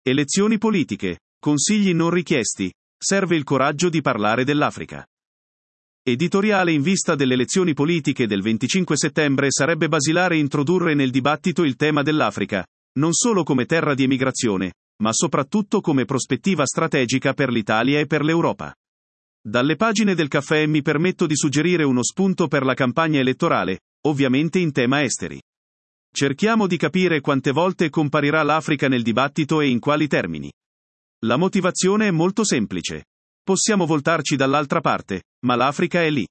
Elezioni politiche. Consigli non richiesti. Serve il coraggio di parlare dell'Africa. Editoriale in vista delle elezioni politiche del 25 settembre sarebbe basilare introdurre nel dibattito il tema dell'Africa, non solo come terra di emigrazione, ma soprattutto come prospettiva strategica per l'Italia e per l'Europa. Dalle pagine del caffè mi permetto di suggerire uno spunto per la campagna elettorale, ovviamente in tema esteri. Cerchiamo di capire quante volte comparirà l'Africa nel dibattito e in quali termini. La motivazione è molto semplice. Possiamo voltarci dall'altra parte, ma l'Africa è lì.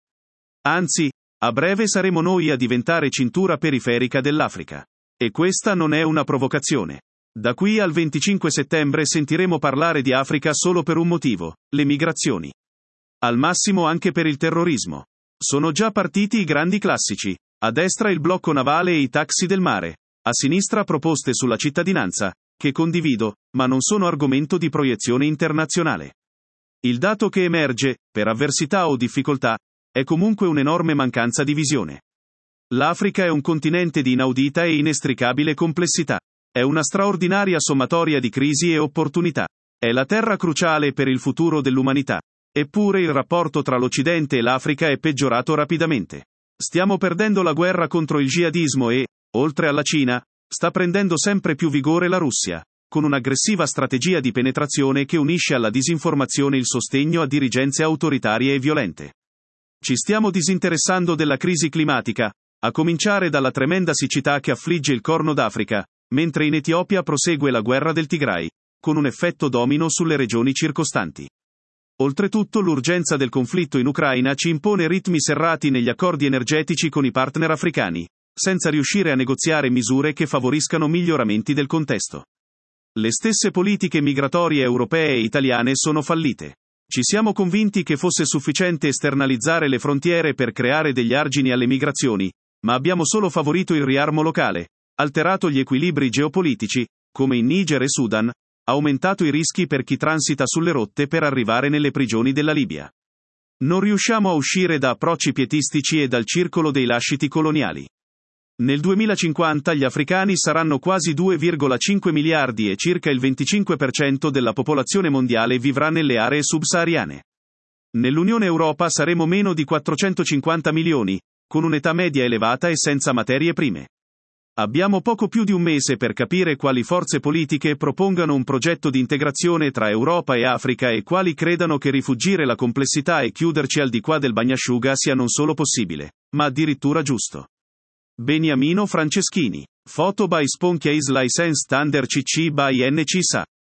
Anzi, a breve saremo noi a diventare cintura periferica dell'Africa. E questa non è una provocazione. Da qui al 25 settembre sentiremo parlare di Africa solo per un motivo: le migrazioni. Al massimo anche per il terrorismo. Sono già partiti i grandi classici. A destra il blocco navale e i taxi del mare. A sinistra proposte sulla cittadinanza, che condivido, ma non sono argomento di proiezione internazionale. Il dato che emerge, per avversità o difficoltà, è comunque un'enorme mancanza di visione. L'Africa è un continente di inaudita e inestricabile complessità. È una straordinaria sommatoria di crisi e opportunità. È la terra cruciale per il futuro dell'umanità. Eppure il rapporto tra l'Occidente e l'Africa è peggiorato rapidamente. Stiamo perdendo la guerra contro il jihadismo e, oltre alla Cina, sta prendendo sempre più vigore la Russia, con un'aggressiva strategia di penetrazione che unisce alla disinformazione il sostegno a dirigenze autoritarie e violente. Ci stiamo disinteressando della crisi climatica, a cominciare dalla tremenda siccità che affligge il Corno d'Africa, mentre in Etiopia prosegue la guerra del Tigray, con un effetto domino sulle regioni circostanti. Oltretutto l'urgenza del conflitto in Ucraina ci impone ritmi serrati negli accordi energetici con i partner africani, senza riuscire a negoziare misure che favoriscano miglioramenti del contesto. Le stesse politiche migratorie europee e italiane sono fallite. Ci siamo convinti che fosse sufficiente esternalizzare le frontiere per creare degli argini alle migrazioni, ma abbiamo solo favorito il riarmo locale, alterato gli equilibri geopolitici, come in Niger e Sudan, aumentato i rischi per chi transita sulle rotte per arrivare nelle prigioni della Libia. Non riusciamo a uscire da approcci pietistici e dal circolo dei lasciti coloniali. Nel 2050 gli africani saranno quasi 2,5 miliardi e circa il 25% della popolazione mondiale vivrà nelle aree subsahariane. Nell'Unione Europa saremo meno di 450 milioni, con un'età media elevata e senza materie prime. Abbiamo poco più di un mese per capire quali forze politiche propongano un progetto di integrazione tra Europa e Africa e quali credano che rifuggire la complessità e chiuderci al di qua del bagnasciuga sia non solo possibile, ma addirittura giusto. Beniamino Franceschini. Foto by Sponchia is licensed under CC by NC SA.